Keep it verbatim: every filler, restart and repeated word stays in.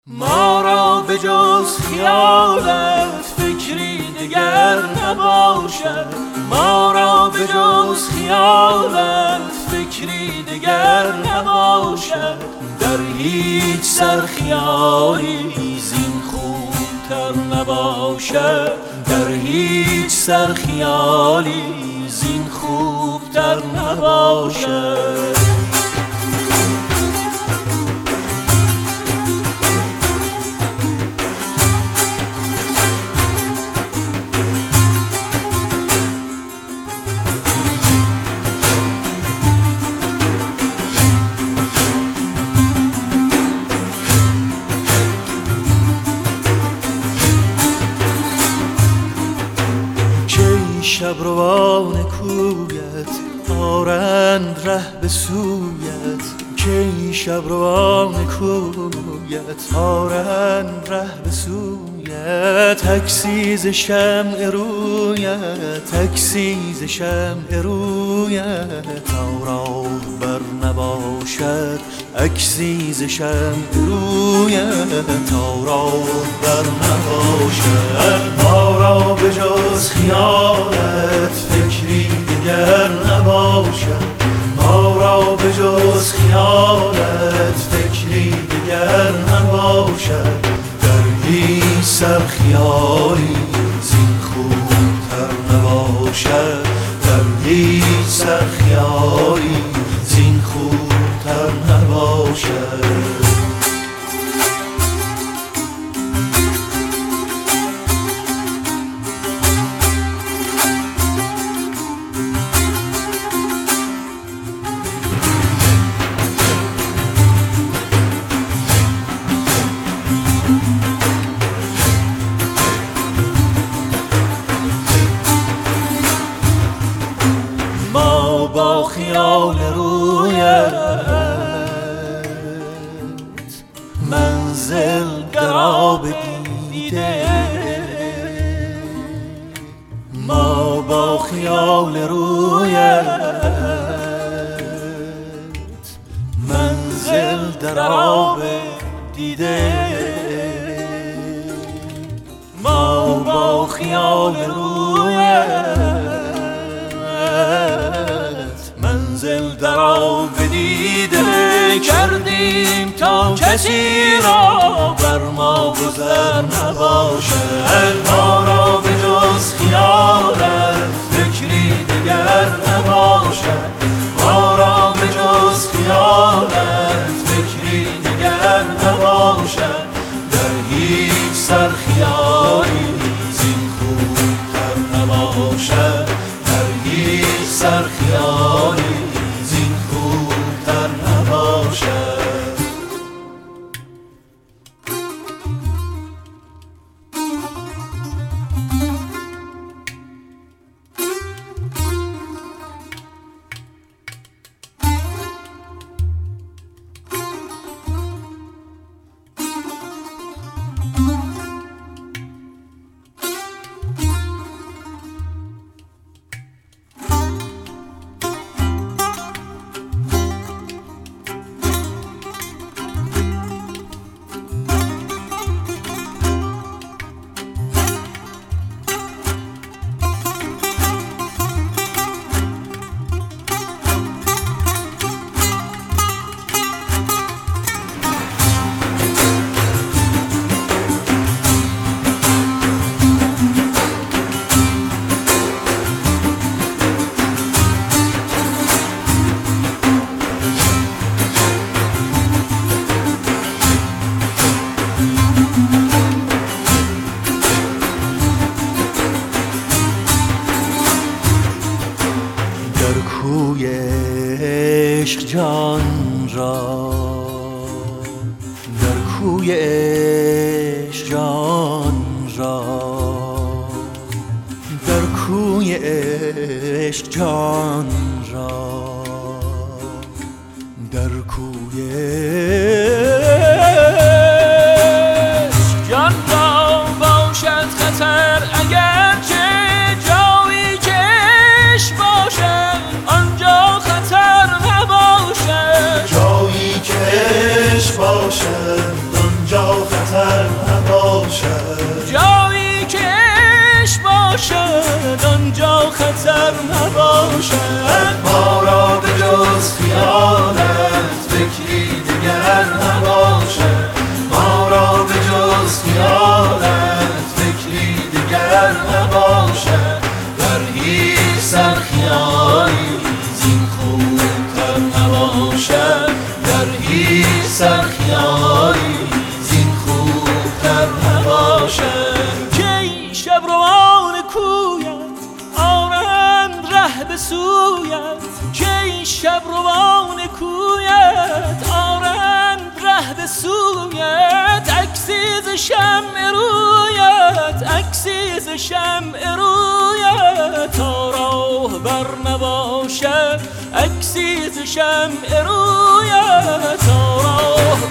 ما را به جز خیالت فکری دگر نباشد. ما را به جز خیالت فکری دگر نباشد. در هیچ سر خیالی زین خوبتر نباشد. در هیچ سر خیالی زین خوبتر نباشد. شبروان کویت آرند ره به سویت. کی شبروان کویت آرند ره به سویت. عکسی ز شمع رویت، عکسی ز شمع رویت. تا راه بر نباشد عکسی ز شمع رویت. تا راه بر نباشد. ما را به جز خیالت فکری دیگر نباشد. ما را به جز خیالت فکری دیگر نباشد. در هیچ سر خیالی زین خوبتر نباشد. در هیچ سر خیالی زین خوبتر نباشد. با خیال رویت منزل در آب دیده. ما با خیال رویت منزل در آب دیده. ما با خیال رویت منزل در آب دیده کردیم تا کسی را بر ما گذر نباشد. ما را به جز خیالت فکری دیگر نباشد. ما را به جز خیالت فکری دیگر نباشد. در هیچ سر خیالی زین خوبتر نباشد. در هیچ سر خیالی زین خوبتر نباشد. کوی عشق جان را، در کوی عشق جان را، در کوی عشق جان را، در کوی عشق جان را باشد خطر اگر چه جایی که عشق باشد آنجا خطر نباشد. جایی که عشق باشد آنجا خطر شمع رویت، عکسی ز شمع رویت، تا راه بر نباشد عکسی ز شمع رویت، تا راه